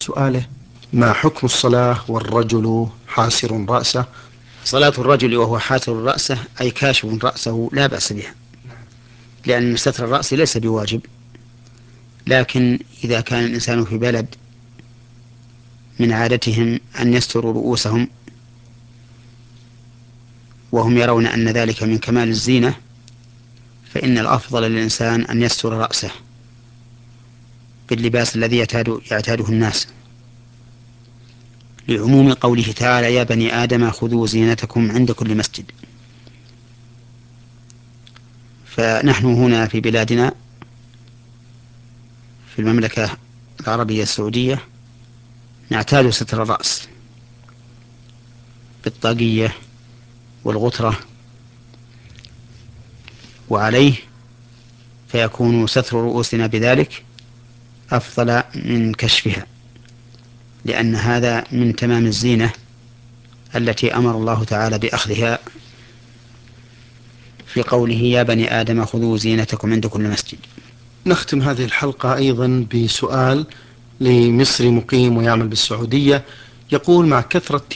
سؤاله: ما حكم الصلاة والرجل حاسر رأسه؟ صلاة الرجل وهو حاتر رأسه أي كاشف رأسه لا بأس بها، لأن ستر الرأس ليس بواجب، لكن إذا كان الإنسان في بلد من عادتهم أن يستروا رؤوسهم وهم يرون أن ذلك من كمال الزينة، فإن الأفضل للإنسان أن يستر رأسه باللباس الذي يعتاده الناس، لعموم قوله تعالى: يا بني آدم خذوا زينتكم عند كل مسجد. فنحن هنا في بلادنا في المملكة العربية السعودية نعتاد ستر الرأس بالطاقية والغترة وعليه، فيكون ستر رؤوسنا بذلك أفضل من كشفها، لأن هذا من تمام الزينة التي أمر الله تعالى بأخذها في قوله: يا بني آدم خذوا زينتكم عند كل مسجد. نختم هذه الحلقة أيضا بسؤال لمصري مقيم ويعمل بالسعودية، يقول: مع كثرة